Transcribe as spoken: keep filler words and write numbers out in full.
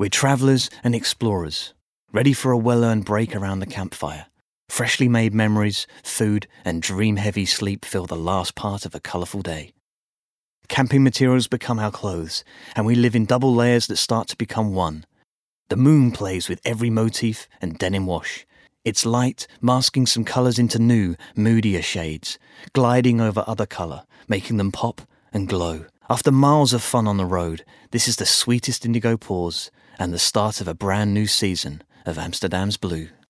We're travellers and explorers, ready for a well-earned break around the campfire. Freshly made memories, food, and dream-heavy sleep fill the last part of a colourful day. Camping materials become our clothes, and we live in double layers that start to become one. The moon plays with every motif and denim wash, its light masking some colours into new, moodier shades, gliding over other colour, making them pop and glow. After miles of fun on the road, this is the sweetest indigo pause and the start of a brand new season of Amsterdam's Blue.